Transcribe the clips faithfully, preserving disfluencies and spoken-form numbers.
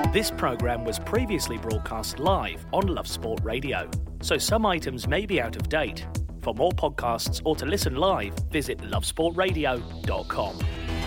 This programme was previously broadcast live on Love Sport Radio, so some items may be out of date. For more podcasts or to listen live, visit love sport radio dot com.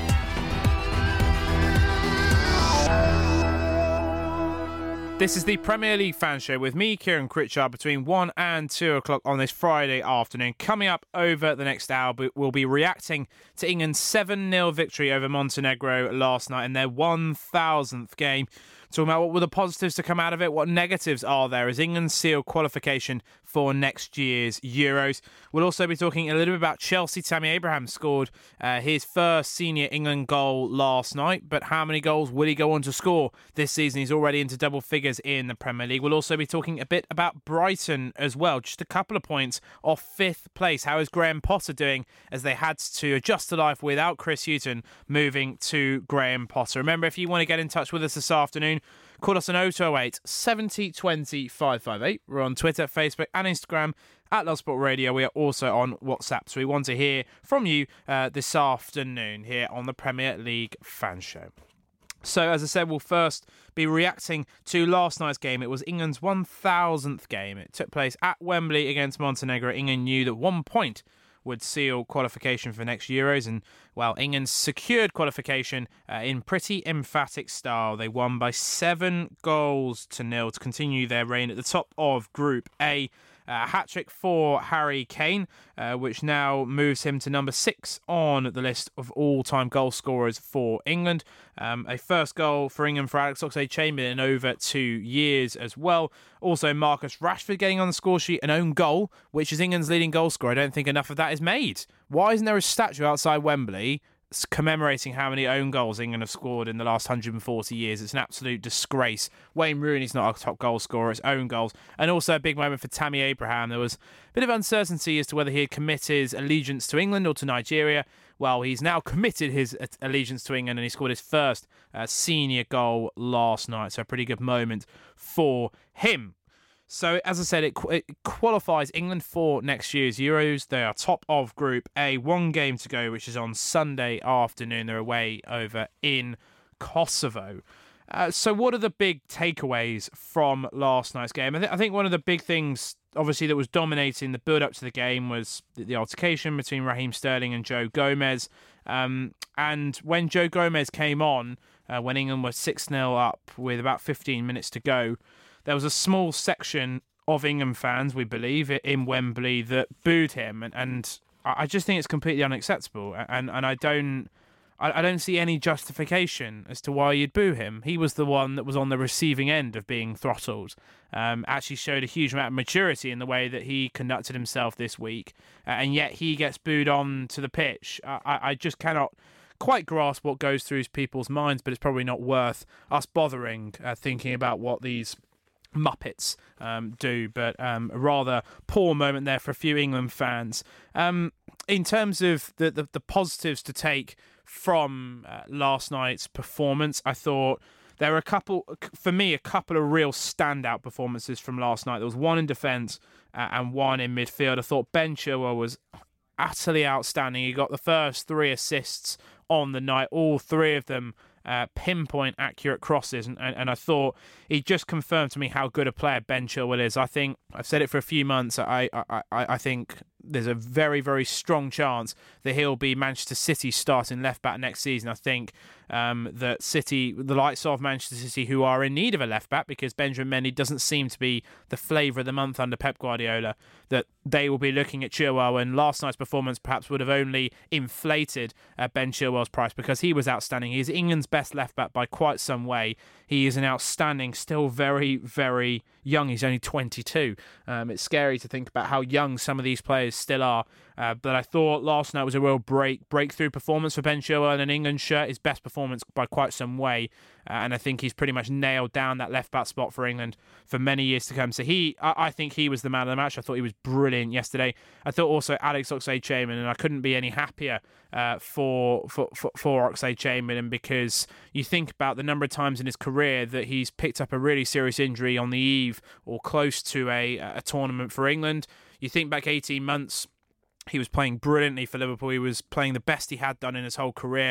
This is the Premier League Fan Show with me, Kieran Critchard, between one and two o'clock on this Friday afternoon. Coming up over the next hour, we'll be reacting to England's seven nil victory over Montenegro last night in their one thousandth game. Talking about what were the positives to come out of it, what negatives are there as England seal qualification for next year's Euros. We'll also be talking a little bit about Chelsea. Tammy Abraham scored uh, his first senior England goal last night, but how many goals will he go on to score this season? He's already into double figures in the Premier League. We'll also be talking a bit about Brighton as well. Just a couple of points off fifth place. How is Graham Potter doing as they had to adjust to life without Chris Hughton moving to Graham Potter? Remember, if you want to get in touch with us this afternoon, call us on oh two oh eight, seventy, twenty, five five eight. We're on Twitter, Facebook and Instagram at Love Sport Radio. We are also on WhatsApp, so we want to hear from you uh, this afternoon here on the Premier League Fan Show. So, as I said, we'll first be reacting to last night's game. It was England's one thousandth game. It took place at Wembley against Montenegro. England knew that one point would seal qualification for next Euros, and well, England secured qualification uh, in pretty emphatic style. They won by seven goals to nil to continue their reign at the top of Group A. A hat-trick for Harry Kane, uh, which now moves him to number six on the list of all-time goal scorers for England. Um, a first goal for England for Alex Oxlade-Chamberlain in over two years as well. Also, Marcus Rashford getting on the score sheet, an own goal, which is England's leading goal scorer. I don't think enough of that is made. Why isn't there a statue outside Wembley commemorating how many own goals England have scored in the last one hundred forty years? It's an absolute disgrace. Wayne Rooney's not our top goal scorer, it's own goals. And also a big moment for Tammy Abraham. There was a bit of uncertainty as to whether he had committed his allegiance to England or to Nigeria. Well, he's now committed his allegiance to England and he scored his first uh, senior goal last night. So a pretty good moment for him. So, as I said, it, it qualifies England for next year's Euros. They are top of Group A. One game to go, which is on Sunday afternoon. They're away over in Kosovo. Uh, so, what are the big takeaways from last night's game? I, th- I think one of the big things, obviously, that was dominating the build-up to the game was the, the altercation between Raheem Sterling and Joe Gomez. Um, and when Joe Gomez came on, uh, when England was six nil up with about fifteen minutes to go, there was a small section of England fans, we believe, in Wembley that booed him, and, and I just think it's completely unacceptable. And and I don't, I, I don't see any justification as to why you'd boo him. He was the one that was on the receiving end of being throttled. Um, actually showed a huge amount of maturity in the way that he conducted himself this week, uh, and yet he gets booed on to the pitch. I, I just cannot quite grasp what goes through people's minds, but it's probably not worth us bothering uh, thinking about what these Muppets um, do, but um, a rather poor moment there for a few England fans. Um, in terms of the, the, the positives to take from uh, last night's performance, I thought there were a couple, for me, a couple of real standout performances from last night. There was one in defence uh, and one in midfield. I thought Ben Chilwell was utterly outstanding. He got the first three assists on the night, all three of them Uh, pinpoint accurate crosses, and, and, and I thought he just confirmed to me how good a player Ben Chilwell is. I think I've said it for a few months. I I, I, I think there's a very, very strong chance that he'll be Manchester City's starting left back next season. I think um, that City, the likes of Manchester City, who are in need of a left back because Benjamin Mendy doesn't seem to be the flavour of the month under Pep Guardiola, that they will be looking at Chilwell, and last night's performance perhaps would have only inflated uh, Ben Chilwell's price because he was outstanding. He's England's best left back by quite some way. He is an outstanding, still very, very young. He's only twenty-two. Um, it's scary to think about how young some of these players still are. Uh, but I thought last night was a real break breakthrough performance for Ben Chilwell in an England shirt. His best performance by quite some way. Uh, and I think he's pretty much nailed down that left back spot for England for many years to come. So he, I, I think he was the man of the match. I thought he was brilliant yesterday. I thought also Alex Oxlade-Chamberlain, and I couldn't be any happier uh, for, for, for, for Oxlade-Chamberlain, because you think about the number of times in his career that he's picked up a really serious injury on the eve or close to a, a tournament for England. You think back eighteen months, he was playing brilliantly for Liverpool. He was playing the best he had done in his whole career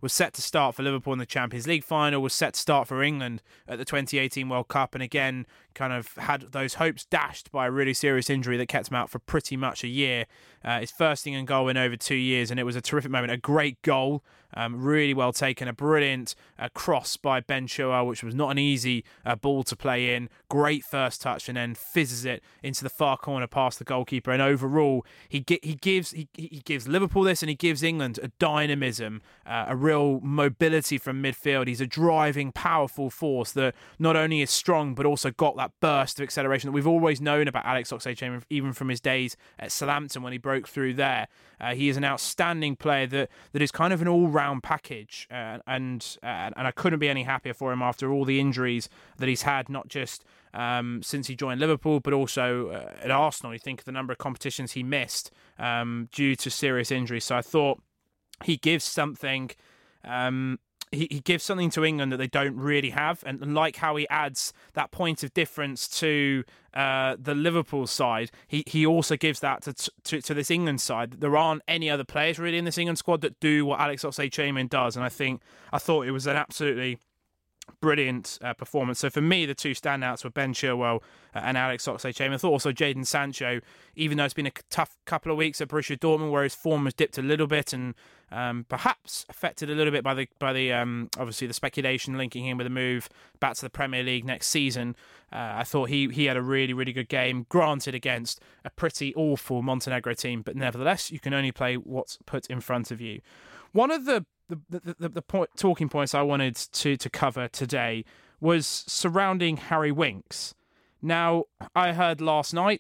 was set to start for Liverpool in the Champions League final, was set to start for England at the twenty eighteen World Cup, and again kind of had those hopes dashed by a really serious injury that kept him out for pretty much a year. Uh, his first England goal in over two years, and it was a terrific moment, a great goal, um, really well taken, a brilliant uh, cross by Ben Chilwell, which was not an easy uh, ball to play in, great first touch, and then fizzes it into the far corner past the goalkeeper. And overall, he gi- he gives he, he gives Liverpool this, and he gives England a dynamism, uh, a real mobility from midfield. He's a driving, powerful force that not only is strong, but also got that burst of acceleration that we've always known about Alex Oxlade-Chamberlain, even from his days at Southampton when he broke through there. Uh, he is an outstanding player that that is kind of an all-round package, uh, and uh, and I couldn't be any happier for him after all the injuries that he's had, not just um, since he joined Liverpool, but also uh, at Arsenal. You think of the number of competitions he missed um, due to serious injuries. So I thought he gives something. Um, He, he gives something to England that they don't really have, and like how he adds that point of difference to uh, the Liverpool side, he, he also gives that to, to to this England side. There aren't any other players really in this England squad that do what Alex Oxlade-Chamberlain does, and I think I thought it was an absolutely brilliant uh, performance. So for me, the two standouts were Ben Chilwell uh, and Alex Oxlade-Chamberlain. I thought also Jadon Sancho, even though it's been a tough couple of weeks at Borussia Dortmund where his form has dipped a little bit and um, perhaps affected a little bit by the by the um, obviously the speculation linking him with a move back to the Premier League next season. Uh, I thought he he had a really, really good game, granted against a pretty awful Montenegro team, but nevertheless, you can only play what's put in front of you. One of the The, the, the, the point, talking points I wanted to, to cover today was surrounding Harry Winks. Now, I heard last night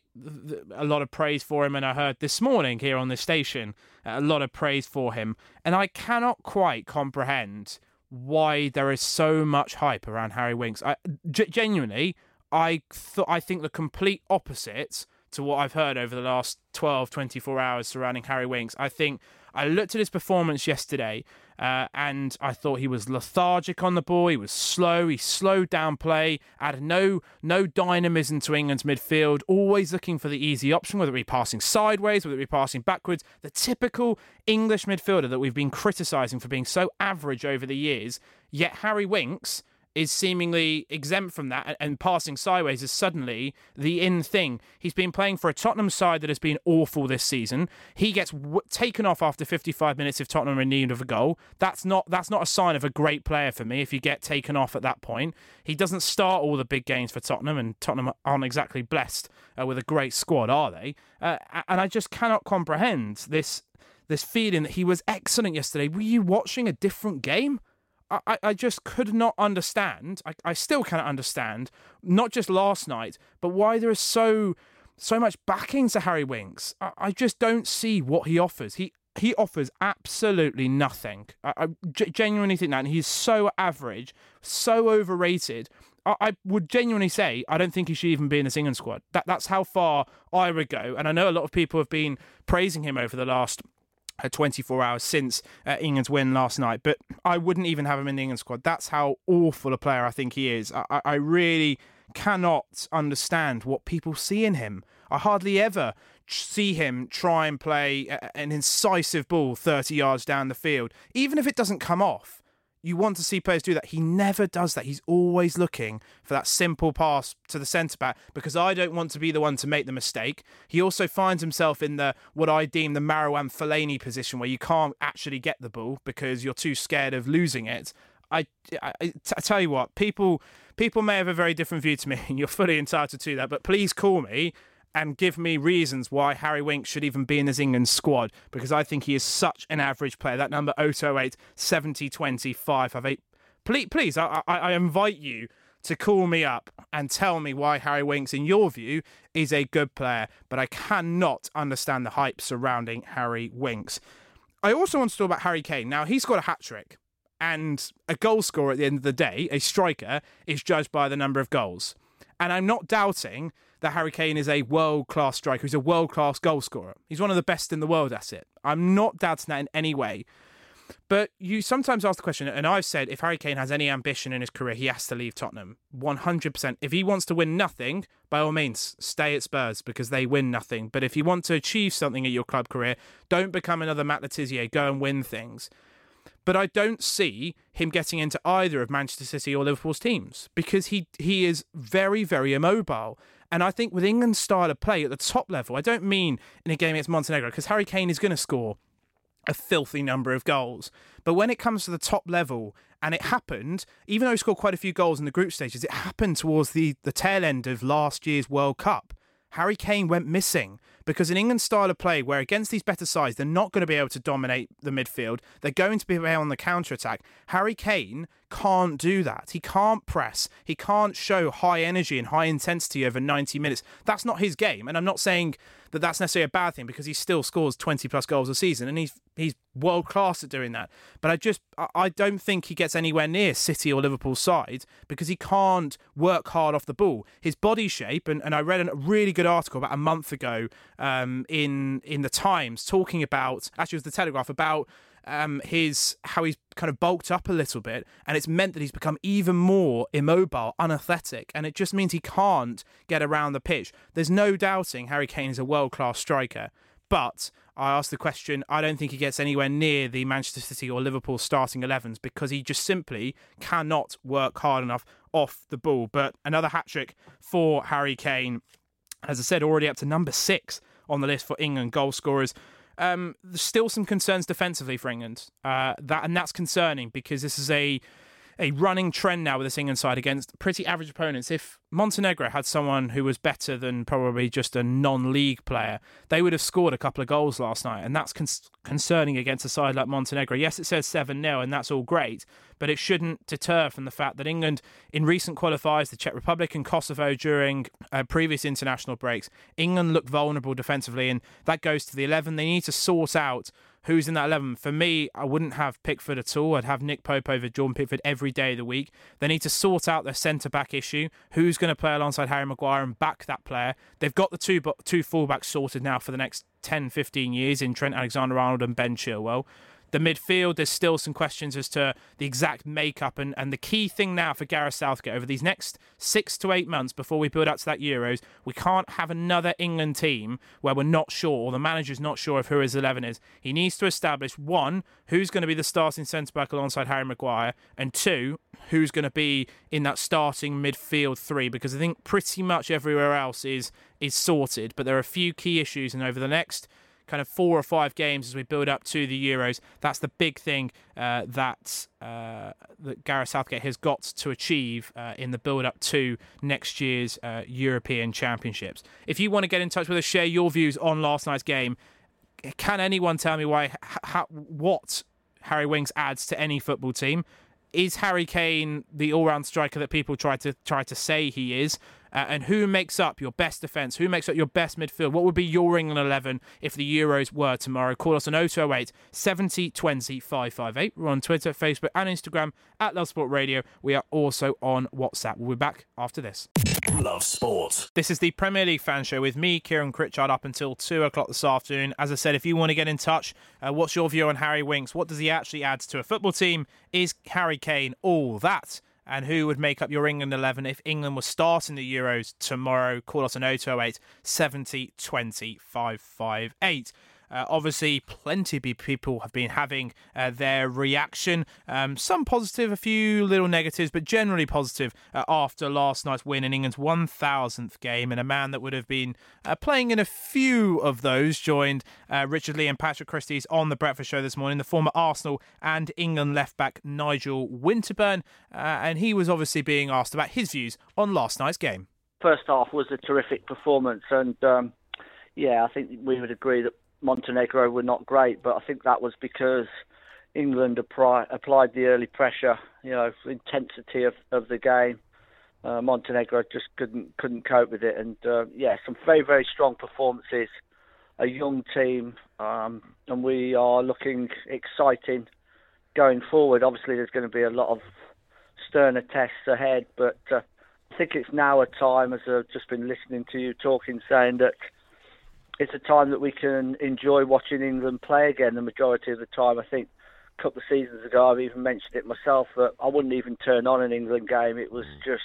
a lot of praise for him, and I heard this morning here on this station a lot of praise for him. And I cannot quite comprehend why there is so much hype around Harry Winks. I, g- genuinely, I th- I think the complete opposite to what I've heard over the last twelve, twenty-four hours surrounding Harry Winks. I think I looked at his performance yesterday uh, and I thought he was lethargic on the ball. He was slow. He slowed down play, added no no dynamism to England's midfield, always looking for the easy option, whether it be passing sideways, whether it be passing backwards. The typical English midfielder that we've been criticising for being so average over the years, yet Harry Winks is seemingly exempt from that, and passing sideways is suddenly the in thing. He's been playing for a Tottenham side that has been awful this season. He gets w- taken off after fifty-five minutes if Tottenham are in need of a goal. That's not that's not a sign of a great player for me if you get taken off at that point. He doesn't start all the big games for Tottenham, and Tottenham aren't exactly blessed uh, with a great squad, are they? Uh, and I just cannot comprehend this this feeling that he was excellent yesterday. Were you watching a different game? I, I just could not understand, I, I still cannot understand, not just last night, but why there is so so much backing to Harry Winks. I, I just don't see what he offers. He he offers absolutely nothing. I, I g- genuinely think that, and he's so average, so overrated. I, I would genuinely say I don't think he should even be in this England squad. That That's how far I would go, and I know a lot of people have been praising him over the last twenty-four hours since uh, England's win last night, but I wouldn't even have him in the England squad. That's how awful a player I think he is. I, I really cannot understand what people see in him. I hardly ever see him try and play a, an incisive ball thirty yards down the field. Even if it doesn't come off, you want to see players do that. He never does that. He's always looking for that simple pass to the centre-back because I don't want to be the one to make the mistake. He also finds himself in the what I deem the Marouane Fellaini position where you can't actually get the ball because you're too scared of losing it. I, I, I tell you what, people people may have a very different view to me, and you're fully entitled to that, but please call me and give me reasons why Harry Winks should even be in this England squad, because I think he is such an average player. That number oh two oh eight, seventy twenty, five five eight. Please, please I, I, I invite you to call me up and tell me why Harry Winks, in your view, is a good player, but I cannot understand the hype surrounding Harry Winks. I also want to talk about Harry Kane. Now, he's got a hat-trick, and a goal scorer at the end of the day, a striker, is judged by the number of goals. And I'm not doubting that Harry Kane is a world-class striker. He's a world-class goal scorer. He's one of the best in the world at it. I'm not doubting that in any way. But you sometimes ask the question, and I've said if Harry Kane has any ambition in his career, he has to leave Tottenham. one hundred percent. If he wants to win nothing, by all means, stay at Spurs because they win nothing. But if you want to achieve something at your club career, don't become another Matt Letizia. Go and win things. But I don't see him getting into either of Manchester City or Liverpool's teams because he he is very, very immobile. And I think with England's style of play at the top level, I don't mean in a game against Montenegro, because Harry Kane is going to score a filthy number of goals. But when it comes to the top level, and it happened, even though he scored quite a few goals in the group stages, it happened towards the, the tail end of last year's World Cup. Harry Kane went missing because in England's style of play, where against these better sides, they're not going to be able to dominate the midfield. They're going to be on the counter-attack. Harry Kane can't do that. He can't press. He can't show high energy and high intensity over ninety minutes. That's not his game. And I'm not saying that that's necessarily a bad thing because he still scores twenty plus goals a season and he's he's world class at doing that. But I just I don't think he gets anywhere near City or Liverpool's side because he can't work hard off the ball. His body shape, and, and I read a really good article about a month ago um, in in the Times talking about, actually it was the Telegraph, about um, his how he's kind of bulked up a little bit, and it's meant that he's become even more immobile, unathletic, and it just means he can't get around the pitch. There's no doubting Harry Kane is a world-class striker, but I asked the question, I don't think he gets anywhere near the Manchester City or Liverpool starting elevens because he just simply cannot work hard enough off the ball. But another hat-trick for Harry Kane, as I said, already up to number six on the list for England goal scorers. Um, there's still some concerns defensively for England, uh, that and that's concerning because this is a a running trend now with this England side against pretty average opponents. If Montenegro had someone who was better than probably just a non-league player, they would have scored a couple of goals last night, and that's con- concerning against a side like Montenegro. Yes, it says seven nil, and that's all great, but it shouldn't deter from the fact that England, in recent qualifiers, the Czech Republic and Kosovo during uh, previous international breaks, England looked vulnerable defensively, and that goes to the eleven. They need to sort out who's in that eleven. For me, I wouldn't have Pickford at all. I'd have Nick Pope over Jordan Pickford every day of the week. They need to sort out their centre-back issue. Who's going to play alongside Harry Maguire and back that player? They've got the two two fullbacks sorted now for the next ten, fifteen years in Trent Alexander-Arnold and Ben Chilwell. The midfield, there's still some questions as to the exact makeup, and, and the key thing now for Gareth Southgate over these next six to eight months before we build up to that Euros, we can't have another England team where we're not sure, or the manager's not sure of who his eleven is. He needs to establish, one, who's going to be the starting centre-back alongside Harry Maguire, and two, who's going to be in that starting midfield three, because I think pretty much everywhere else is is sorted, but there are a few key issues, and over the next kind of four or five games as we build up to the Euros, that's the big thing uh, that uh, that Gareth Southgate has got to achieve uh, in the build-up to next year's uh, European Championships. If you want to get in touch with us, share your views on last night's game. Can anyone tell me why, how, what Harry Winks adds to any football team? Is Harry Kane the all-round striker that people try to try to say he is? Uh, and who makes up your best defence? Who makes up your best midfield? What would be your England eleven if the Euros were tomorrow? Call us on oh two oh eight, seventy, twenty, five five eight. We're on Twitter, Facebook and Instagram at Love Sport Radio. We are also on WhatsApp. We'll be back after this. Love Sport. This is the Premier League Fan Show with me, Kieran Critchard, up until two o'clock this afternoon. As I said, if you want to get in touch, uh, what's your view on Harry Winks? What does he actually add to a football team? Is Harry Kane all that? And who would make up your England eleven if England was starting the Euros tomorrow? Call us on oh two oh eight, seventy, twenty, five five eight. Uh, obviously, plenty of people have been having uh, their reaction. Um, some positive, a few little negatives, but generally positive uh, after last night's win in England's one thousandth game. And a man that would have been uh, playing in a few of those joined uh, Richard Lee and Patrick Christie's on The Breakfast Show this morning, the former Arsenal and England left-back Nigel Winterburn. Uh, and he was obviously being asked about his views on last night's game. First half was a terrific performance. And, um, yeah, I think we would agree that Montenegro were not great, but I think that was because England apply, applied the early pressure, you know, intensity of, of the game. Uh, Montenegro just couldn't couldn't cope with it, and uh, yeah, some very very strong performances. A young team, um, and we are looking exciting going forward. Obviously, there's going to be a lot of sterner tests ahead, but uh, I think it's now a time, as I've just been listening to you talking, saying that it's a time that we can enjoy watching England play again the majority of the time. I think a couple of seasons ago, I've even mentioned it myself, that I wouldn't even turn on an England game. It was just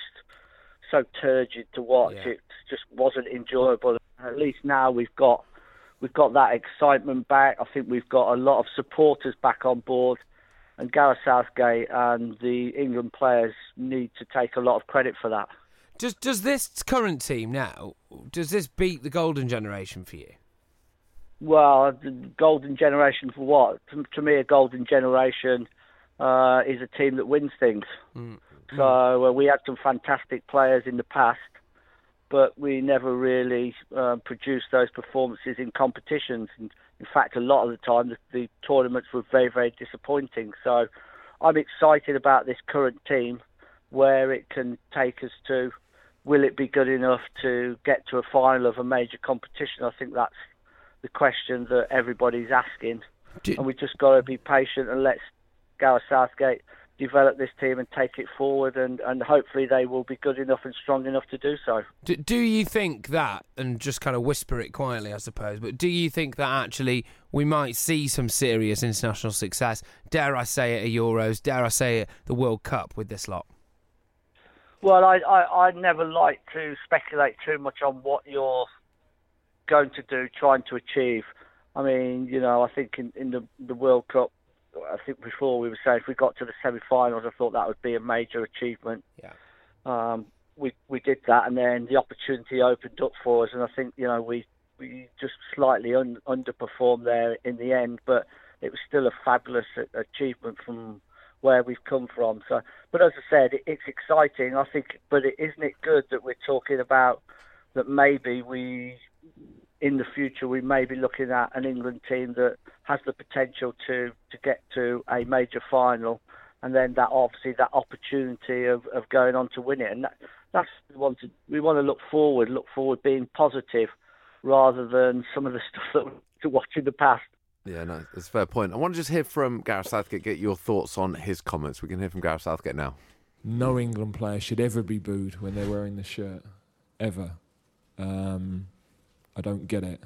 so turgid to watch. Yeah. It just wasn't enjoyable. At least now we've got we've got that excitement back. I think we've got a lot of supporters back on board. and Gareth Southgate and the England players need to take a lot of credit for that. Does does this current team now, does this beat the golden generation for you? Well, the golden generation for what? To, to me, a golden generation uh, is a team that wins things. Mm. So uh, we had some fantastic players in the past, but we never really uh, produced those performances in competitions. And in fact, a lot of the time, the, the tournaments were very, very disappointing. So I'm excited about this current team, where it can take us to. Will it be good enough to get to a final of a major competition? I think that's the question that everybody's asking. Do, and we've just got to be patient and let Gareth Southgate develop this team and take it forward, and, and hopefully they will be good enough and strong enough to do so. Do, do you think that, and just kind of whisper it quietly, I suppose, but do you think that actually we might see some serious international success, dare I say it, at Euros, dare I say it, the World Cup with this lot? Well, I, I, I never like to speculate too much on what you're going to do, trying to achieve. I mean, you know, I think in, in the, the World Cup, I think before we were saying if we got to the semi-finals, I thought that would be a major achievement. Yeah. Um, we we did that, and then the opportunity opened up for us, and I think, you know, we, we just slightly un, underperformed there in the end, but it was still a fabulous achievement from where we've come from. So, but as I said, it, it's exciting, I think, but it, isn't it good that we're talking about that maybe we, in the future, we may be looking at an England team that has the potential to, to get to a major final, and then that obviously that opportunity of, of going on to win it. And that, that's what we want to, we want to look forward, look forward being positive rather than some of the stuff that we to watch in the past. Yeah, no, that's a fair point. I want to just hear from Gareth Southgate, get your thoughts on his comments. We can hear from Gareth Southgate now. No England player should ever be booed when they're wearing the shirt, ever. Um, I don't get it.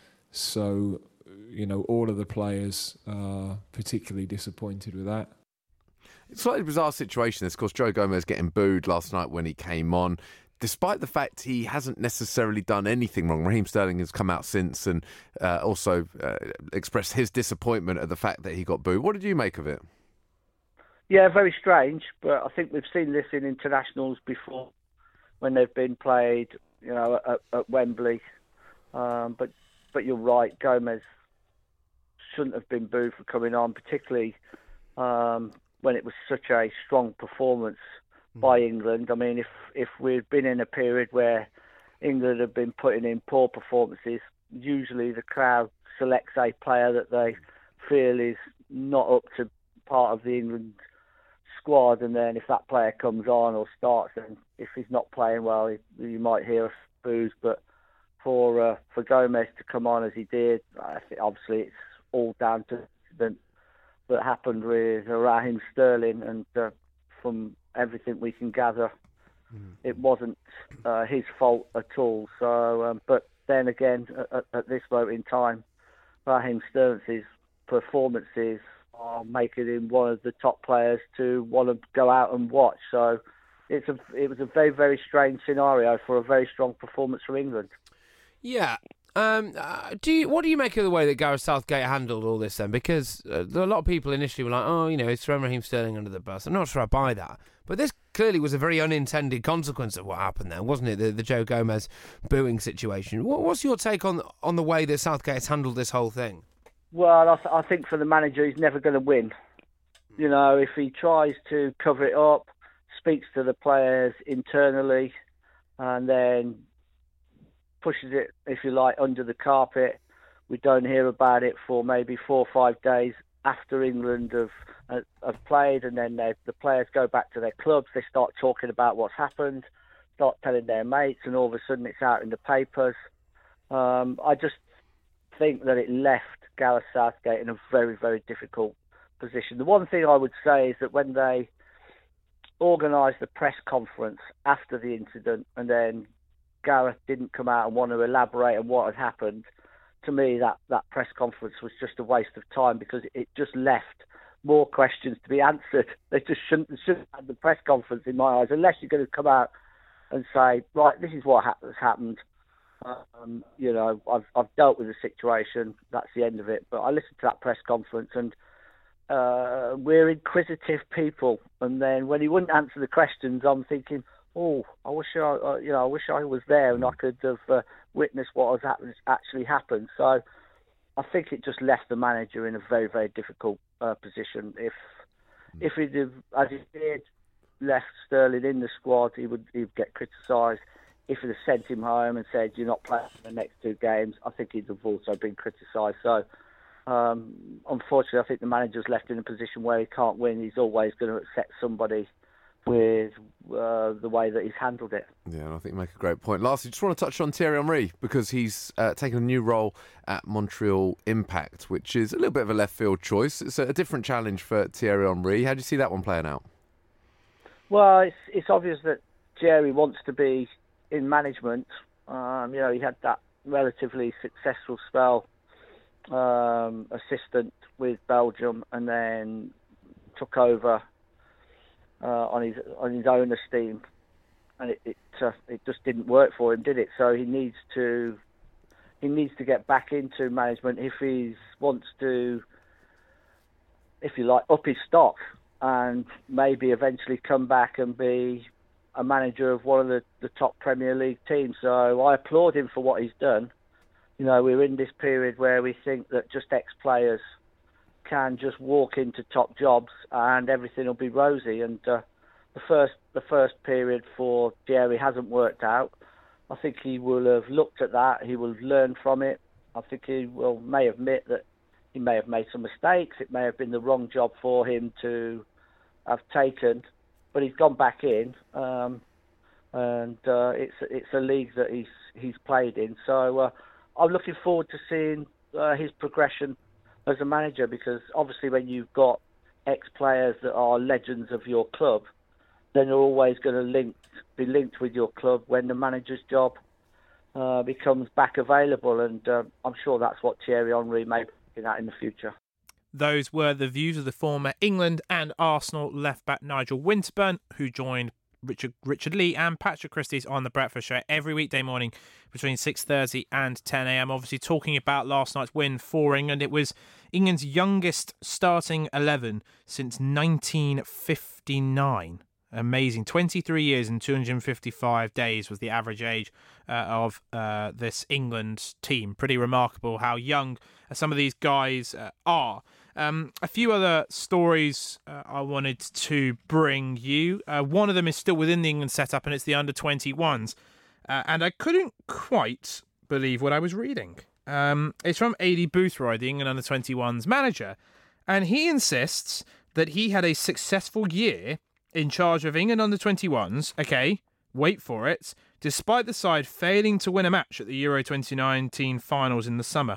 So, you know, all of the players are particularly disappointed with that. It's a slightly bizarre situation. Of course, Joe Gomez getting booed last night when he came on, despite the fact he hasn't necessarily done anything wrong. Raheem Sterling has come out since and uh, also uh, expressed his disappointment at the fact that he got booed. What did you make of it? Yeah, very strange, but I think we've seen this in internationals before when they've been played, you know, at, at Wembley. Um, but but you're right, Gomez shouldn't have been booed for coming on, particularly um, when it was such a strong performance by England. I mean, if if we'd been in a period where England had been putting in poor performances, usually the crowd selects a player that they feel is not up to part of the England squad, and then if that player comes on or starts, and if he's not playing well, you might hear boos. But for uh, for Gomez to come on as he did, I think obviously it's all down to the incident that happened with Raheem Sterling, and uh, from everything we can gather, mm. it wasn't uh, his fault at all. So, um, but then again, at, at this moment in time, Raheem Sterling's performances are making him one of the top players to want to go out and watch. So, it's a it was a very very strange scenario for a very strong performance from England. Yeah. Um, uh, do you, what do you make of the way that Gareth Southgate handled all this then? Because uh, a lot of people initially were like, oh, you know, he's thrown Raheem Sterling under the bus. I'm not sure I buy that. But this clearly was a very unintended consequence of what happened there, wasn't it? The, the Joe Gomez booing situation. What, what's your take on on the way that Southgate has handled this whole thing? Well, I, th- I think for the manager, he's never going to win. You know, if he tries to cover it up, speaks to the players internally, and then pushes it, if you like, under the carpet. We don't hear about it for maybe four or five days after England have uh, have played, and then they, the players go back to their clubs. They start talking about what's happened, start telling their mates, and all of a sudden it's out in the papers. Um, I just think that it left Gareth Southgate in a very, very difficult position. The one thing I would say is that when they organised the press conference after the incident, and then Gareth didn't come out and want to elaborate on what had happened, to me that, that press conference was just a waste of time, because it just left more questions to be answered. They just shouldn't, shouldn't have had the press conference in my eyes, unless you're going to come out and say, right, this is what ha- has happened. Um, you know, I've, I've dealt with the situation, that's the end of it. But I listened to that press conference, and uh, we're inquisitive people, and then when he wouldn't answer the questions, I'm thinking, oh, I wish I, uh, you know, I wish I was there and I could have uh, witnessed what has actually happened. So I think it just left the manager in a very, very difficult uh, position. If if he'd have, as he did, left Sterling in the squad, he would he'd get criticised. If he'd have sent him home and said, you're not playing the next two games, I think he'd have also been criticised. So, um, unfortunately, I think the manager's left in a position where he can't win. He's always going to accept somebody with uh, the way that he's handled it. Yeah, and I think you make a great point. Lastly, just want to touch on Thierry Henry, because he's uh, taken a new role at Montreal Impact, which is a little bit of a left field choice. It's a different challenge for Thierry Henry. How do you see that one playing out? Well, it's, it's obvious that Thierry wants to be in management. Um, you know, he had that relatively successful spell, um, assistant with Belgium, and then took over uh, on his on his own esteem, and it it, uh, it just didn't work for him, did it? So he needs to he needs to get back into management if he wants to, if you like, up his stock and maybe eventually come back and be a manager of one of the, the top Premier League teams. So I applaud him for what he's done. You know, we're in this period where we think that just ex-players can just walk into top jobs and everything will be rosy. And uh, the first the first period for Thierry hasn't worked out. I think he will have looked at that. He will have learned from it. I think he will may admit that he may have made some mistakes. It may have been the wrong job for him to have taken. But he's gone back in, um, and uh, it's it's a league that he's he's played in. So uh, I'm looking forward to seeing uh, his progression as a manager, because obviously when you've got ex-players that are legends of your club, then you're always going to link be linked with your club when the manager's job uh, becomes back available. And uh, I'm sure that's what Thierry Henry may be looking at in the future. Those were the views of the former England and Arsenal left-back Nigel Winterburn, who joined Richard Richard Lee and Patrick Christys on The Breakfast Show every weekday morning between six thirty and ten a.m. Obviously talking about last night's win for England. It was England's youngest starting eleven since nineteen fifty-nine. Amazing. twenty-three years and two hundred fifty-five days was the average age uh, of uh, this England team. Pretty remarkable how young some of these guys uh, are. Um, a few other stories uh, I wanted to bring you. Uh, one of them is still within the England setup, and it's the under twenty-ones. Uh, and I couldn't quite believe what I was reading. Um, it's from Aidy Boothroyd, the England under twenty-ones manager. And he insists that he had a successful year in charge of England under twenty-ones, okay, wait for it, despite the side failing to win a match at the Euro twenty nineteen finals in the summer.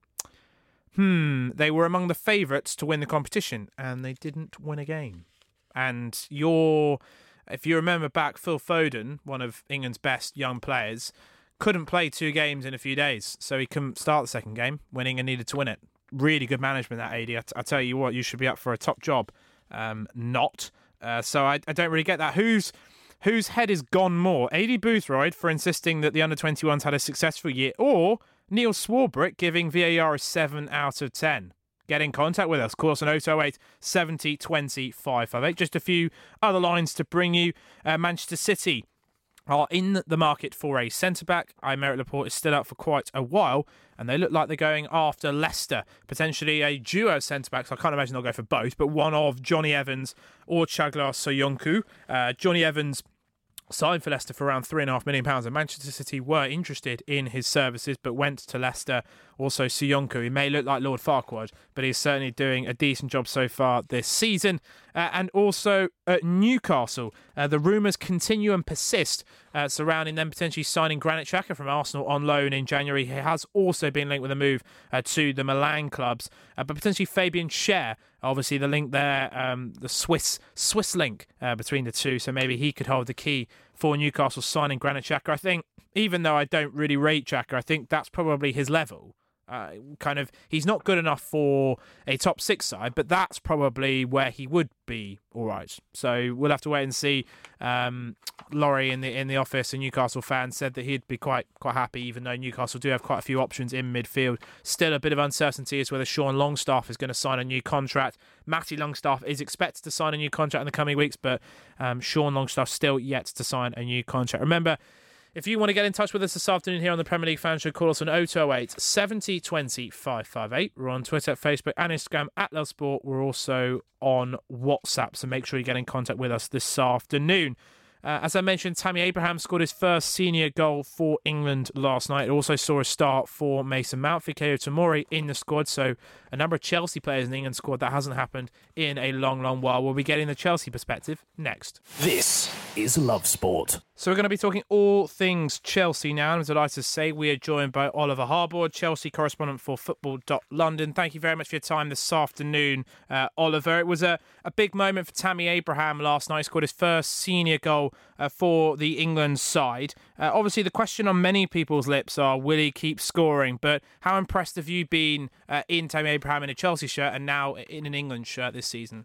Hmm, they were among the favourites to win the competition, and they didn't win a game. And you're, if you remember back, Phil Foden, one of England's best young players, couldn't play two games in a few days, so he couldn't start the second game when England needed to win it. Really good management, that A D. I, t- I tell you what, you should be up for a top job. Um, not. Uh, so I, I don't really get that. Whose whose head is gone more? Aidy Boothroyd for insisting that the under twenty-ones had a successful year, or Neil Swarbrick giving V A R a seven out of ten? Get in contact with us. Call us on oh two oh eight, seventy, twenty, five five eight. Just a few other lines to bring you. Uh, Manchester City are in the market for a centre-back. Aymeric Laporte is still out for quite a while, and they look like they're going after Leicester, potentially a duo centre-backs. I can't imagine they'll go for both, but one of Johnny Evans or Çağlar Söyüncü. Uh, Johnny Evans signed for Leicester for around three and a half million pounds, and Manchester City were interested in his services, but went to Leicester. Also, Söyüncü, he may look like Lord Farquaad, but he's certainly doing a decent job so far this season. Uh, and also at Newcastle, uh, the rumours continue and persist uh, surrounding them potentially signing Granit Xhaka from Arsenal on loan in January. He has also been linked with a move uh, to the Milan clubs, uh, but potentially Fabian Schär, obviously the link there, um, the Swiss Swiss link uh, between the two, so maybe he could hold the key for Newcastle signing Granit Xhaka. I think, even though I don't really rate Xhaka, I think that's probably his level. Uh, kind of, he's not good enough for a top six side, but that's probably where he would be all right. So we'll have to wait and see. Um, Laurie in the in the office, a Newcastle fan, said that he'd be quite quite happy, even though Newcastle do have quite a few options in midfield. Still a bit of uncertainty as whether Sean Longstaff is going to sign a new contract. Matty Longstaff is expected to sign a new contract in the coming weeks, but um, Sean Longstaff still yet to sign a new contract. Remember, if you want to get in touch with us this afternoon here on the Premier League Fan Show, call us on oh two oh eight, seventy, twenty, five five eight. We're on Twitter, Facebook and Instagram at Love Sport. We're also on WhatsApp, so make sure you get in contact with us this afternoon. Uh, as I mentioned, Tammy Abraham scored his first senior goal for England last night. It also saw a start for Mason Mount, Fikayo Tomori in the squad. So a number of Chelsea players in the England squad. That hasn't happened in a long, long while. We'll be getting the Chelsea perspective next. This is Love Sport. So we're going to be talking all things Chelsea now. I'm delighted to say we are joined by Oliver Harbord, Chelsea correspondent for football dot london. Thank you very much for your time this afternoon, uh, Oliver. It was a, a big moment for Tammy Abraham last night. He scored his first senior goal uh, for the England side. Uh, obviously, the question on many people's lips are, will he keep scoring? But how impressed have you been uh, in Tammy Abraham in a Chelsea shirt and now in an England shirt this season?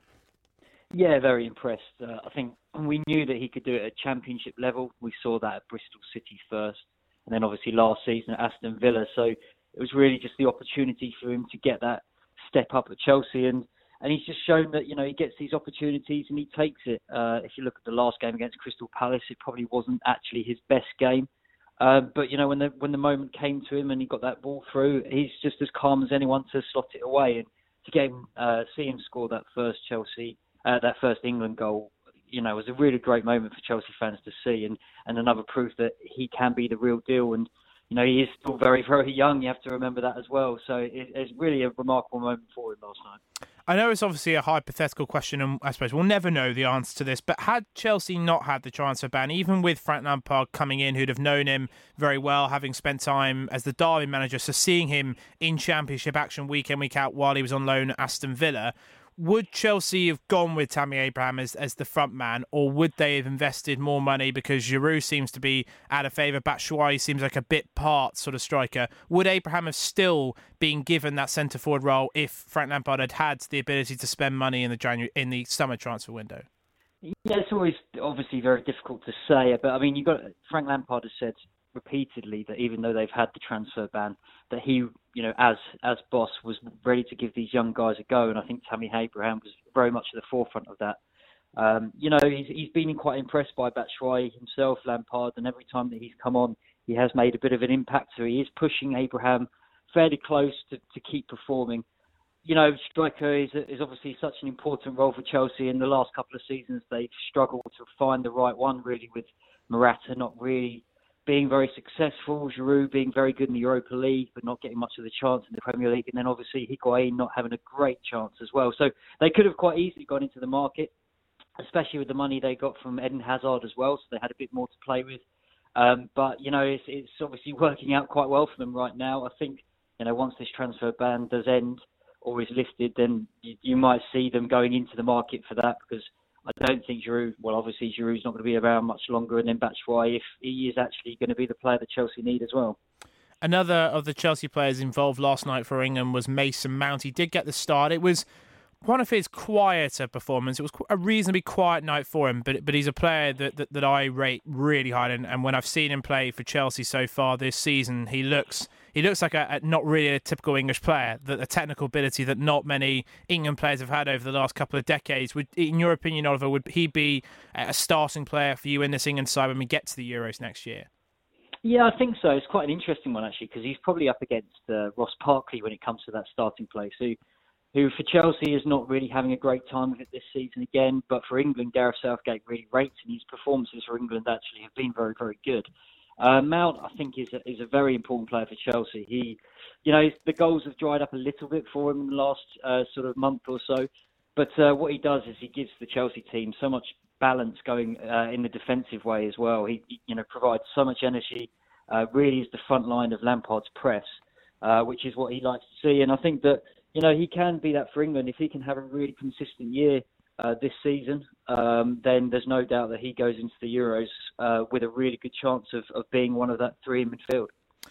Yeah, very impressed. Uh, I think we knew that he could do it at championship level. We saw that at Bristol City first, and then obviously last season at Aston Villa. So it was really just the opportunity for him to get that step up at Chelsea, and, and he's just shown that, you know, he gets these opportunities and he takes it. Uh, if you look at the last game against Crystal Palace, it probably wasn't actually his best game. Um, but, you know, when the when the moment came to him and he got that ball through, he's just as calm as anyone to slot it away. And to get him, uh, see him score that first Chelsea Uh, that first England goal, you know, was a really great moment for Chelsea fans to see, and, and another proof that he can be the real deal. And, you know, he is still very, very young. You have to remember that as well. So it, it's really a remarkable moment for him last night. I know it's obviously a hypothetical question, and I suppose we'll never know the answer to this, but had Chelsea not had the transfer ban, even with Frank Lampard coming in, who'd have known him very well, having spent time as the Derby manager, so seeing him in Championship action week in, week out while he was on loan at Aston Villa, would Chelsea have gone with Tammy Abraham as, as the front man, or would they have invested more money because Giroud seems to be out of favour, Batshuayi seems like a bit part sort of striker? Would Abraham have still been given that centre forward role if Frank Lampard had had the ability to spend money in the January in the summer transfer window? Yeah, it's always obviously very difficult to say, but I mean, you got Frank Lampard has said repeatedly that even though they've had the transfer ban, that he, you know, as as boss, was ready to give these young guys a go, and I think Tammy Abraham was very much at the forefront of that. Um, you know, he's he's been quite impressed by Batshuayi himself, Lampard, and every time that he's come on, he has made a bit of an impact. So he is pushing Abraham fairly close to, to keep performing. You know, striker is is obviously such an important role for Chelsea. In the last couple of seasons, they've struggled to find the right one, really, with Morata not really being very successful, Giroud being very good in the Europa League, but not getting much of the chance in the Premier League, and then obviously Higuain not having a great chance as well. So they could have quite easily gone into the market, especially with the money they got from Eden Hazard as well, so they had a bit more to play with. Um, but, you know, it's, it's obviously working out quite well for them right now. I think, you know, once this transfer ban does end or is lifted, then you, you might see them going into the market for that, because I don't think Giroud, well, obviously Giroud's not going to be around much longer, and then Batshuayi, if he is actually going to be the player that Chelsea need as well. Another of the Chelsea players involved last night for England was Mason Mount. He did get the start. It was one of his quieter performances. It was a reasonably quiet night for him, but but he's a player that that, that I rate really high. And, and when I've seen him play for Chelsea so far this season, he looks he looks like a, a not really a typical English player. The, the technical ability that not many England players have had over the last couple of decades. Would, in your opinion, Oliver, would he be a starting player for you in this England side when we get to the Euros next year? Yeah, I think so. It's quite an interesting one, actually, because he's probably up against uh, Ross Barkley when it comes to that starting place, who, who for Chelsea is not really having a great time with it this season again, but for England, Gareth Southgate really rates, and his performances for England actually have been very, very good. Uh, Mount, I think, is a, is a very important player for Chelsea. He, you know, the goals have dried up a little bit for him in the last uh, sort of month or so, but uh, what he does is he gives the Chelsea team so much balance going uh, in the defensive way as well. He, he you know, provides so much energy. Uh, really is the front line of Lampard's press, uh, which is what he likes to see. And I think that, you know, he can be that for England. If he can have a really consistent year uh, this season, um, then there's no doubt that he goes into the Euros uh, with a really good chance of, of being one of that three in midfield.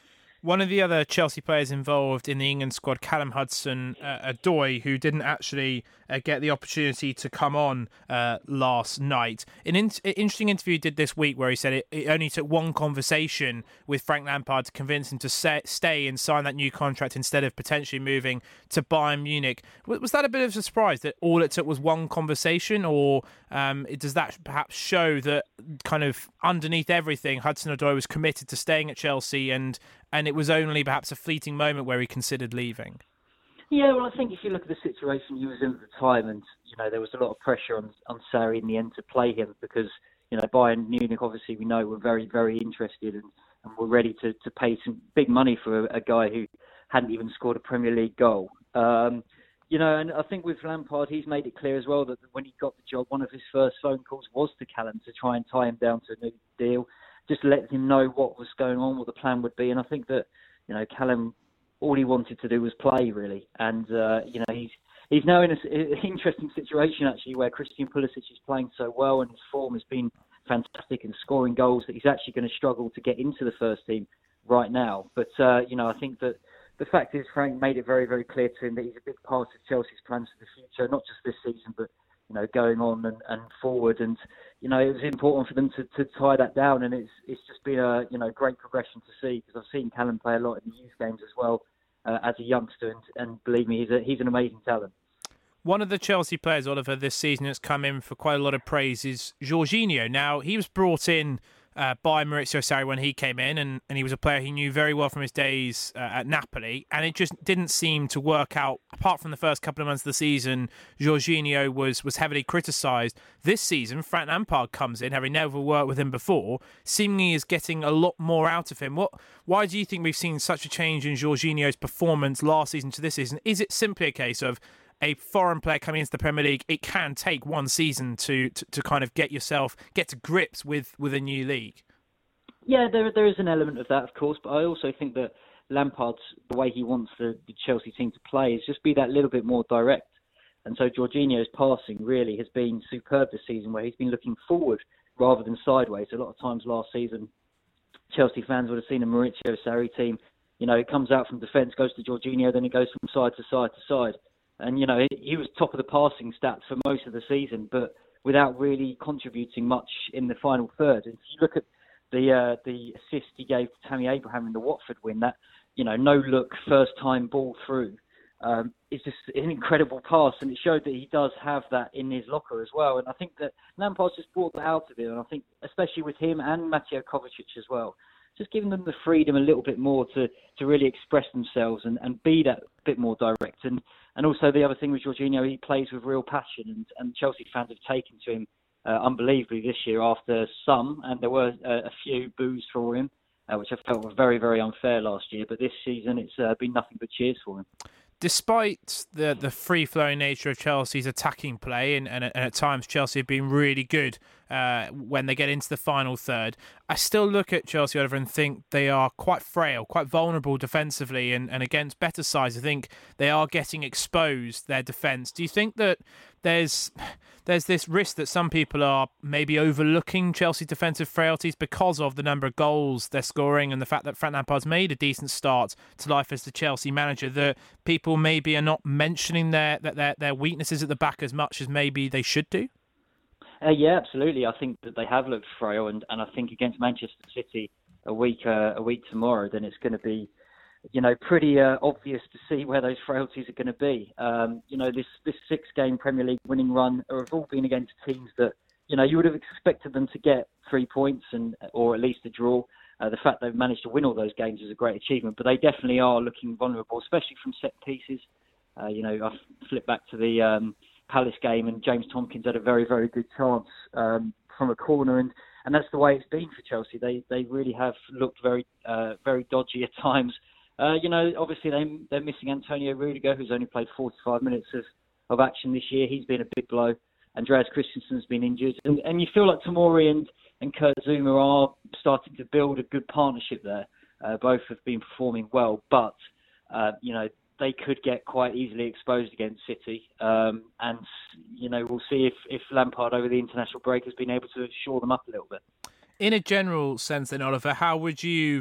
One of the other Chelsea players involved in the England squad, Callum Hudson-Odoi, who didn't actually uh, get the opportunity to come on uh, last night. An in- interesting interview he did this week where he said it, it only took one conversation with Frank Lampard to convince him to sa- stay and sign that new contract instead of potentially moving to Bayern Munich. Was, was that a bit of a surprise that all it took was one conversation, or um, does that perhaps show that kind of underneath everything, Hudson-Odoi was committed to staying at Chelsea and and it was only perhaps a fleeting moment where he considered leaving? Yeah, well, I think if you look at the situation he was in at the time, and you know there was a lot of pressure on on Sarri in the end to play him because you know Bayern Munich, obviously we know, were very very interested and, and were ready to, to pay some big money for a, a guy who hadn't even scored a Premier League goal. Um, you know, and I think with Lampard, he's made it clear as well that when he got the job, one of his first phone calls was to Callum to try and tie him down to a new deal, just to let him know what was going on, what the plan would be. And I think that, you know, Callum, all he wanted to do was play, really. And, uh, you know, he's he's now in an interesting situation, actually, where Christian Pulisic is playing so well and his form has been fantastic and scoring goals that he's actually going to struggle to get into the first team right now. But, uh, you know, I think that the fact is Frank made it very, very clear to him that he's a big part of Chelsea's plans for the future, not just this season, but, you know, going on and, and forward. And, you know, it was important for them to, to tie that down. And it's it's just been a, you know, great progression to see, because I've seen Callum play a lot in the youth games as well uh, as a youngster. And, and believe me, he's a, he's an amazing talent. One of the Chelsea players, Oliver, this season that's come in for quite a lot of praise is Jorginho. Now, he was brought in Uh, by Maurizio Sarri when he came in, and, and he was a player he knew very well from his days uh, at Napoli, and it just didn't seem to work out. Apart from the first couple of months of the season, Jorginho was was heavily criticised. This season, Frank Lampard comes in, having never worked with him before, seemingly is getting a lot more out of him. What? Why do you think we've seen such a change in Jorginho's performance last season to this season? Is it simply a case of a foreign player coming into the Premier League, it can take one season to, to, to kind of get yourself, get to grips with, with a new league? Yeah, there there is an element of that, of course, but I also think that Lampard's, the way he wants the, the Chelsea team to play is just be that little bit more direct. And so Jorginho's passing really has been superb this season, where he's been looking forward rather than sideways. A lot of times last season, Chelsea fans would have seen a Maurizio Sarri team, you know, it comes out from defence, goes to Jorginho, then it goes from side to side to side. And, you know, he was top of the passing stats for most of the season, but without really contributing much in the final third. And if you look at the uh, the assist he gave to Tammy Abraham in the Watford win, that, you know, no-look, first-time ball through, um, it's just an incredible pass. And it showed that he does have that in his locker as well. And I think that Lampard's just brought that out of him. And I think, especially with him and Mateo Kovacic as well, just giving them the freedom a little bit more to, to really express themselves and, and be that bit more direct. And And also the other thing with Jorginho, he plays with real passion, and, and Chelsea fans have taken to him uh, unbelievably this year after some, and there were uh, a few boos for him, uh, which I felt were very, very unfair last year. But this season, it's uh, been nothing but cheers for him. Despite the, the free-flowing nature of Chelsea's attacking play, and, and, and at times Chelsea have been really good uh, when they get into the final third, I still look at Chelsea, Oliver, and think they are quite frail, quite vulnerable defensively, and, and against better sides, I think they are getting exposed, their defence. Do you think that there's there's this risk that some people are maybe overlooking Chelsea defensive frailties because of the number of goals they're scoring and the fact that Frank Lampard's made a decent start to life as the Chelsea manager, that people maybe are not mentioning their their, their weaknesses at the back as much as maybe they should do? Uh, yeah, absolutely. I think that they have looked frail, and, and I think against Manchester City a week uh, a week tomorrow, then it's going to be, you know, pretty uh, obvious to see where those frailties are going to be. Um, you know, this this six-game Premier League winning run have all been against teams that, you know, you would have expected them to get three points and or at least a draw. Uh, the fact they've managed to win all those games is a great achievement, but they definitely are looking vulnerable, especially from set pieces. Uh, you know, I flip back to the Um, Palace game, and James Tompkins had a very, very good chance um, from a corner, and, and that's the way it's been for Chelsea. They they really have looked very uh, very dodgy at times. Uh, you know, obviously they they're missing Antonio Rudiger, who's only played forty-five minutes of, of action this year. He's been a big blow. Andreas Christensen's been injured, and, and you feel like Tomori and and Kurt Zouma are starting to build a good partnership there. Uh, both have been performing well, but uh, you know, they could get quite easily exposed against City. Um, and, you know, we'll see if, if Lampard over the international break has been able to shore them up a little bit. In a general sense then, Oliver, how would you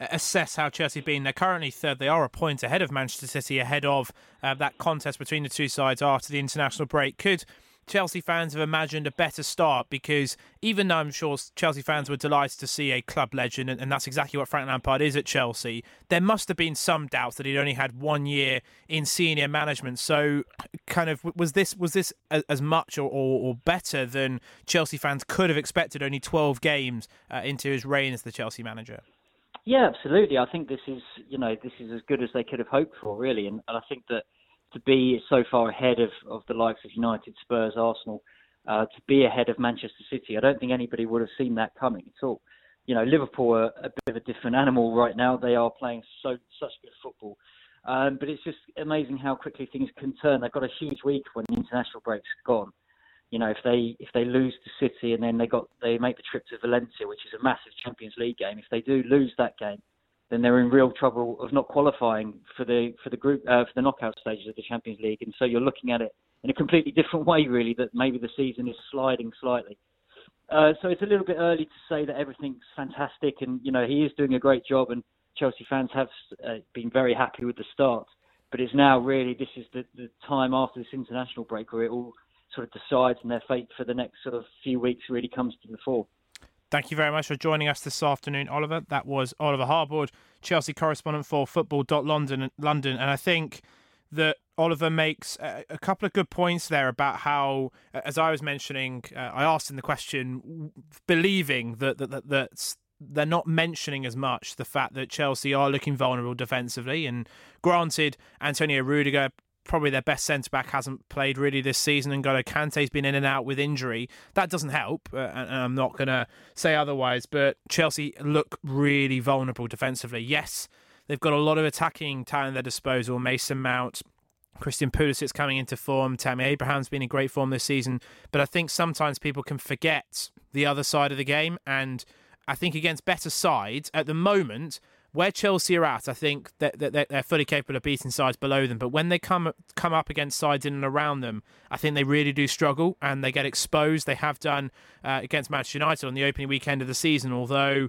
assess how Chelsea have been. They're currently third. They are a point ahead of Manchester City, ahead of uh, that contest between the two sides after the international break. Could Chelsea fans have imagined a better start? Because even though I'm sure Chelsea fans were delighted to see a club legend, and, and that's exactly what Frank Lampard is at Chelsea, there must have been some doubts that he'd only had one year in senior management. So kind of was this was this as much or, or, or better than Chelsea fans could have expected only twelve games uh, into his reign as the Chelsea manager? Yeah, absolutely. I think this is, you know, this is as good as they could have hoped for, really. And, and I think that to be so far ahead of, of the likes of United, Spurs, Arsenal, uh, to be ahead of Manchester City, I don't think anybody would have seen that coming at all. You know, Liverpool are a bit of a different animal right now. They are playing so such good football. Um, but it's just amazing how quickly things can turn. They've got a huge week when the international break's gone. You know, if they if they lose to City and then they got they make the trip to Valencia, which is a massive Champions League game, if they do lose that game, then they're in real trouble of not qualifying for the for the group uh, for the knockout stages of the Champions League. And so you're looking at it in a completely different way, really. That maybe the season is sliding slightly. Uh, so it's a little bit early to say that everything's fantastic, and you know he is doing a great job, and Chelsea fans have uh, been very happy with the start. But it's now really this is the, the time after this international break where it all sort of decides, and their fate for the next sort of few weeks really comes to the fore. Thank you very much for joining us this afternoon, Oliver. That was Oliver Harbord, Chelsea correspondent for football dot london. London, and I think that Oliver makes a, a couple of good points there about how, as I was mentioning, uh, I asked in the question, believing that that, that that's they're not mentioning as much the fact that Chelsea are looking vulnerable defensively. And granted, Antonio Rudiger, probably their best centre-back, hasn't played really this season, and N'Golo Kante's been in and out with injury. That doesn't help, uh, and I'm not going to say otherwise, but Chelsea look really vulnerable defensively. Yes, they've got a lot of attacking talent at their disposal. Mason Mount, Christian Pulisic's coming into form, Tammy Abraham's been in great form this season, but I think sometimes people can forget the other side of the game, and I think against better sides, at the moment, where Chelsea are at, I think that they're fully capable of beating sides below them. But when they come come up against sides in and around them, I think they really do struggle and they get exposed. They have done uh, against Manchester United on the opening weekend of the season, although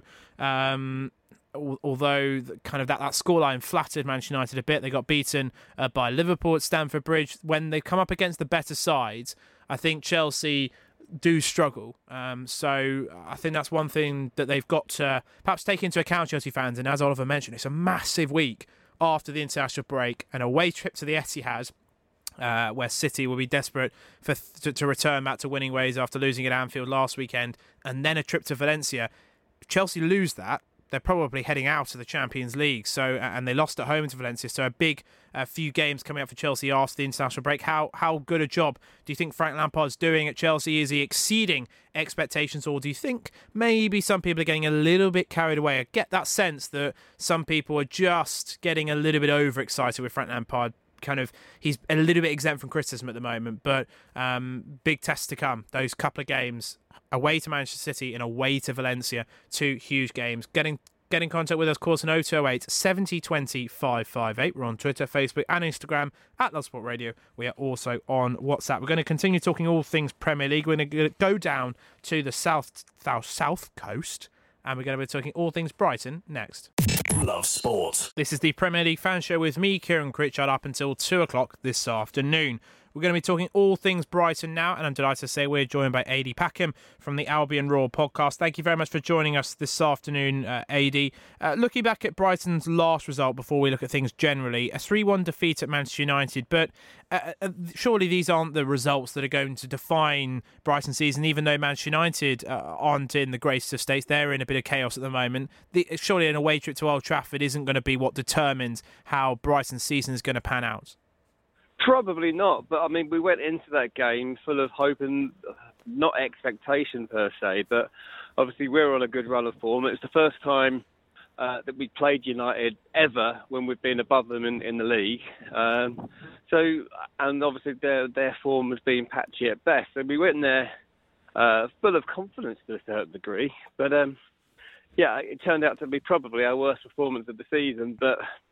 um, although kind of that, that scoreline flattered Manchester United a bit. They got beaten uh, by Liverpool at Stamford Bridge. When they come up against the better sides, I think Chelsea do struggle. Um, so I think that's one thing that they've got to perhaps take into account, Chelsea fans. And as Oliver mentioned, it's a massive week after the international break, an away trip to the Etihad, uh, where City will be desperate for to, to return back to winning ways after losing at Anfield last weekend, and then a trip to Valencia. If Chelsea lose that, they're probably heading out of the Champions League. So, and they lost at home to Valencia. So a big uh, few games coming up for Chelsea after the international break. How how good a job do you think Frank Lampard's doing at Chelsea? Is he exceeding expectations, or do you think maybe some people are getting a little bit carried away? I get that sense that some people are just getting a little bit overexcited with Frank Lampard. Kind of, he's a little bit exempt from criticism at the moment, but um, big tests to come. Those couple of games away to Manchester City and away to Valencia, two huge games. Getting get in contact with us, course on oh two oh eight, seven oh two oh, five five eight. We're on Twitter, Facebook and Instagram at Love Sport Radio. We are also on WhatsApp. We're going to continue talking all things Premier League. We're going to go down to the south south, south coast, and we're going to be talking all things Brighton next. Love Sport. This is the Premier League Fan Show with me, Kieran Critchard, up until two o'clock this afternoon. We're going to be talking all things Brighton now, and I'm delighted to say we're joined by A D Packham from the Albion Roar podcast. Thank you very much for joining us this afternoon, uh, A D. Uh, looking back at Brighton's last result before we look at things generally, a three one defeat at Manchester United, but uh, uh, surely these aren't the results that are going to define Brighton's season, even though Manchester United uh, aren't in the greatest of states. They're in a bit of chaos at the moment. The, surely an away trip to Old Trafford isn't going to be what determines how Brighton's season is going to pan out. Probably not, but I mean, we went into that game full of hope and not expectation per se, but obviously we're on a good run of form. It's the first time uh, that we played United ever when we've been above them in, in the league. Um, so, and obviously their their form has been patchy at best. So we went in there uh, full of confidence to a certain degree, but um, yeah, it turned out to be probably our worst performance of the season, but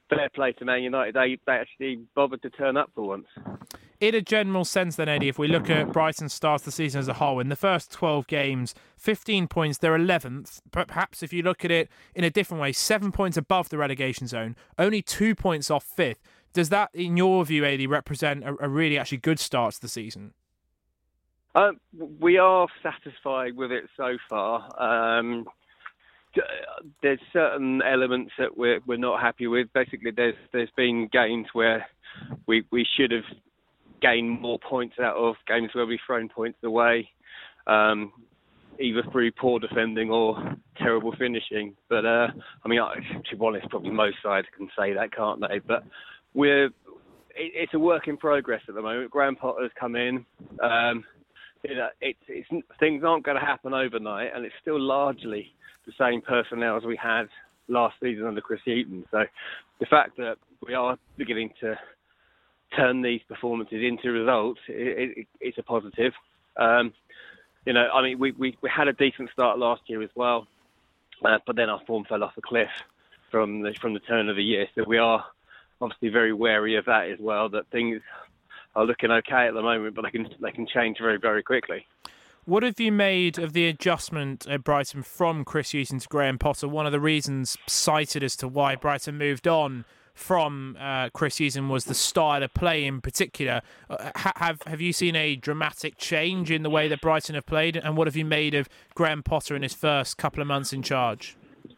fair play to Man United. They, they actually bothered to turn up for once. In a general sense then, Eddie, if we look at Brighton's start to the season as a whole, in the first twelve games, fifteen points, they're eleventh. Perhaps if you look at it in a different way, seven points above the relegation zone, only two points off fifth. Does that, in your view, Eddie, represent a, a really actually good start to the season? Um, we are satisfied with it so far. Um, there's certain elements that we're we're not happy with. Basically, there's there's been games where we we should have gained more points out of, games where we've thrown points away, um, either through poor defending or terrible finishing. But uh, I mean, to be honest, probably most sides can say that, can't they? But we're it, it's a work in progress at the moment. Graham Potter's come in. Um, you know, it's, it's things aren't going to happen overnight, and it's still largely the same personnel as we had last season under Chris Hughton. So the fact that we are beginning to turn these performances into results, it, it, it's a positive. Um, you know, I mean, we, we, we had a decent start last year as well, uh, but then our form fell off a cliff from the, from the turn of the year. So we are obviously very wary of that as well, that things are looking okay at the moment, but they can they can change very, very quickly. What have you made of the adjustment at Brighton from Chris Hughton to Graham Potter? One of the reasons cited as to why Brighton moved on from uh, Chris Hughton was the style of play in particular. Uh, have have you seen a dramatic change in the way that Brighton have played? And what have you made of Graham Potter in his first couple of months in charge?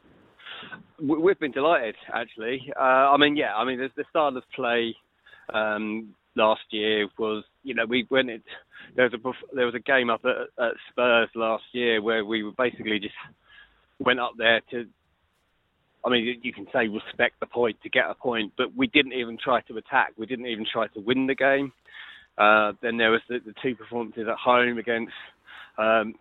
We've been delighted, actually. Uh, I mean, yeah, I mean, the, the style of play um, last year was, you know, we went it. There was a there was a game up at, at Spurs last year where we were basically just went up there to. I mean, you can say respect the point to get a point, but we didn't even try to attack. We didn't even try to win the game. Uh, then there was the, the two performances at home against, um,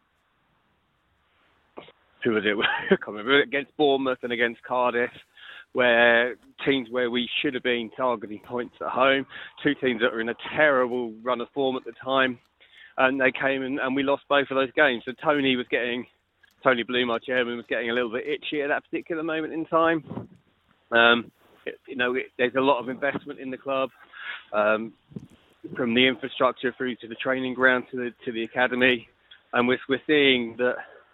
who was it? I can't remember, against Bournemouth and against Cardiff, where teams where we should have been targeting points at home, two teams that were in a terrible run of form at the time, and they came in and we lost both of those games. So Tony was getting... Tony Bloom, our chairman, was getting a little bit itchy at that particular moment in time. Um, it, you know, it, there's a lot of investment in the club, um, from the infrastructure through to the training ground to the to the academy, and we're we're seeing that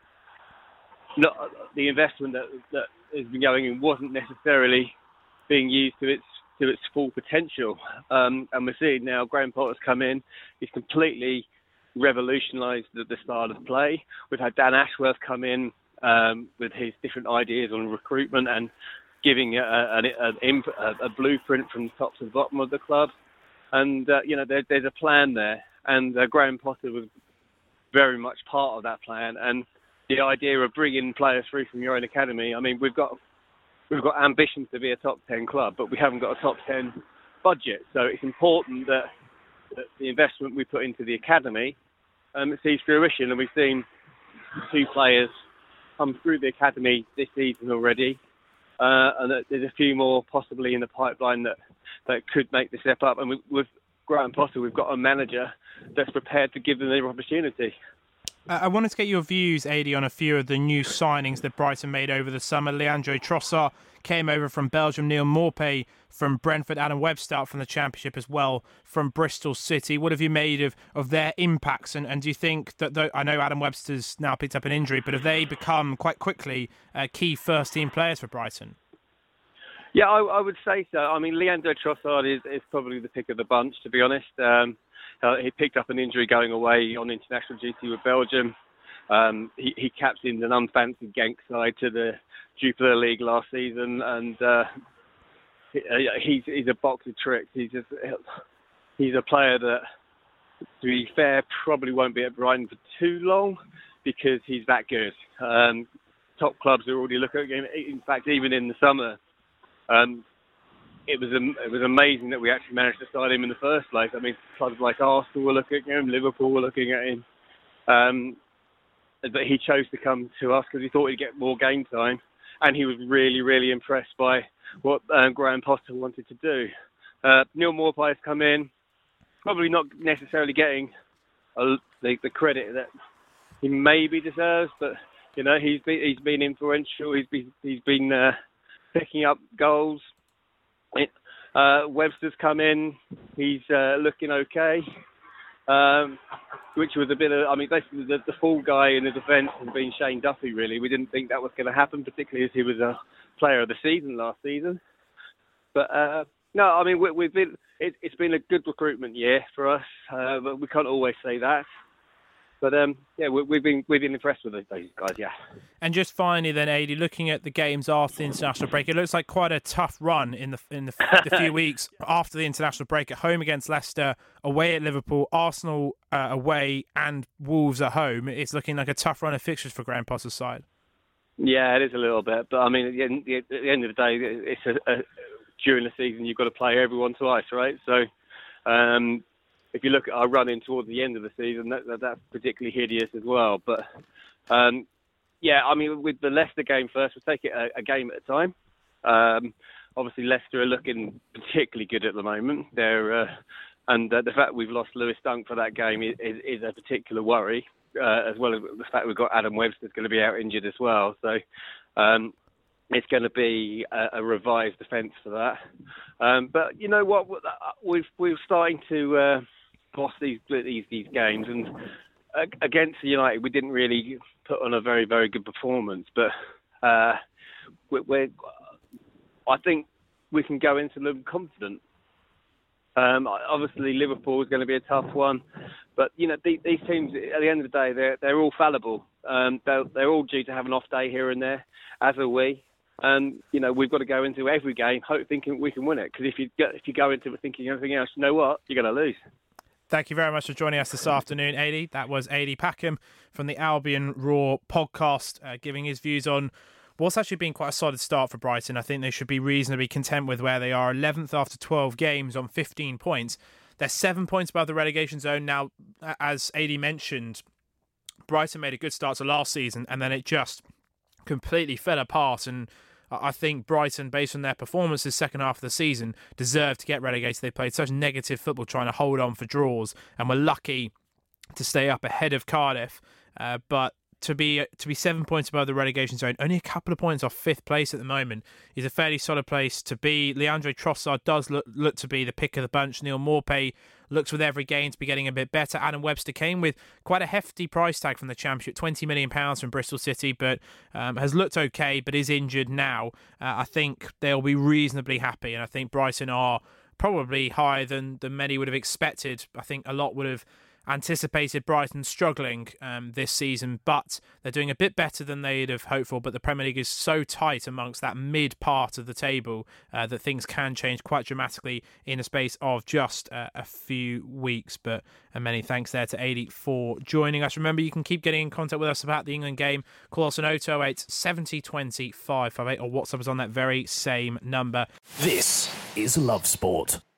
not the investment that that has been going in wasn't necessarily being used to its to its full potential. Um, and we're seeing now Graham Potter's come in. He's completely revolutionised the, the style of play. We've had Dan Ashworth come in um, with his different ideas on recruitment and giving a, a, a, a blueprint from the top to the bottom of the club. And, uh, you know, there, there's a plan there. And uh, Graham Potter was very much part of that plan. And the idea of bringing players through from your own academy, I mean, we've got we've got ambitions to be a top ten club, but we haven't got a top ten budget. So it's important that, that the investment we put into the academy Um, it sees fruition, and we've seen two players come through the academy this season already, uh, and there's a few more possibly in the pipeline that, that could make the step up. And with, with Graham Potter, we've got a manager that's prepared to give them their opportunity. Uh, I wanted to get your views, Adi, on a few of the new signings that Brighton made over the summer. Leandro Trossard came over from Belgium, Neal Maupay from Brentford, Adam Webster out from the Championship as well from Bristol City. What have you made of, of their impacts? And, and do you think that, the, I know Adam Webster's now picked up an injury, but have they become quite quickly uh, key first-team players for Brighton? Yeah, I, I would say so. I mean, Leandro Trossard is, is probably the pick of the bunch, to be honest. Um, uh, he picked up an injury going away on international duty with Belgium. Um, he, he captained an unfancied Genk side to the Jupiler League last season, and uh, he, he's, he's a box of tricks. He's just, he's a player that, to be fair, probably won't be at Brighton for too long because he's that good. Um, top clubs are already looking at him. In fact, even in the summer, um, it was it was amazing that we actually managed to sign him in the first place. I mean, clubs like Arsenal were looking at him, Liverpool were looking at him. Um, but he chose to come to us because he thought he'd get more game time. And he was really, really impressed by what um, Graham Potter wanted to do. Uh, Neal Maupay has come in, probably not necessarily getting a, the, the credit that he maybe deserves, but you know he's been he's been influential. He's been he's been uh, picking up goals it, uh, Webster's come in. He's uh, looking okay. Um, which was a bit of, I mean, basically the, the fall guy in the defence has been Shane Duffy, really. We didn't think that was going to happen, particularly as he was a player of the season last season. But, uh, no, I mean, we, we've been, it, it's been a good recruitment year for us, uh, but we can't always say that. But um, yeah, we, we've been we've been impressed with those guys, yeah. And just finally, then, Adi, looking at the games after the international break, it looks like quite a tough run in the in the, the few weeks after the international break. At home against Leicester, away at Liverpool, Arsenal uh, away, and Wolves at home. It's looking like a tough run of fixtures for Graham Potter's side. Yeah, it is a little bit, but I mean, at the end, at the end of the day, it's a, a, during the season you've got to play everyone twice, right? So. Um, If you look at our run-in towards the end of the season, that, that, that's particularly hideous as well. But, um, yeah, I mean, with the Leicester game first, we'll take it a, a game at a time. Um, obviously, Leicester are looking particularly good at the moment. They're, uh, and uh, the fact we've lost Lewis Dunk for that game is, is, is a particular worry, uh, as well as the fact we've got Adam Webster's going to be out injured as well. So um, it's going to be a, a revised defence for that. Um, but you know what? We've, we're starting to... Uh, boss these these these games, and against United we didn't really put on a very very good performance, but uh, we're, we're I think we can go into them confident. Um, obviously Liverpool is going to be a tough one, but you know these, these teams at the end of the day they're they're all fallible. Um, they're, they're all due to have an off day here and there, as are we. And you know we've got to go into every game hope thinking we can win it, because if you go, if you go into it thinking anything else, you know what, you're going to lose. Thank you very much for joining us this afternoon, Adi. That was Adi Packham from the Albion Raw podcast, uh, giving his views on what's actually been quite a solid start for Brighton. I think they should be reasonably content with where they are. eleventh after twelve games on fifteen points. They're seven points above the relegation zone. Now, as Adi mentioned, Brighton made a good start to last season, and then it just completely fell apart. And I think Brighton, based on their performances second half of the season, deserved to get relegated. They played such negative football trying to hold on for draws, and were lucky to stay up ahead of Cardiff. Uh, but to be to be seven points above the relegation zone, only a couple of points off fifth place at the moment, is a fairly solid place to be. Leandro Trossard does look, look to be the pick of the bunch. Neil Maupay looks with every game to be getting a bit better. Adam Webster came with quite a hefty price tag from the Championship, twenty million pounds from Bristol City, but um, has looked okay, but is injured now. Uh, I think they'll be reasonably happy, and I think Brighton are probably higher than, than many would have expected. I think a lot would have anticipated Brighton struggling um, this season, but they're doing a bit better than they'd have hoped for. But the Premier League is so tight amongst that mid part of the table uh, that things can change quite dramatically in a space of just uh, a few weeks. But and many thanks there to Adi for joining us. Remember, you can keep getting in contact with us about the England game. Call us on oh two oh eight, seven oh two oh, five five eight or WhatsApp us on that very same number. This is Love Sport.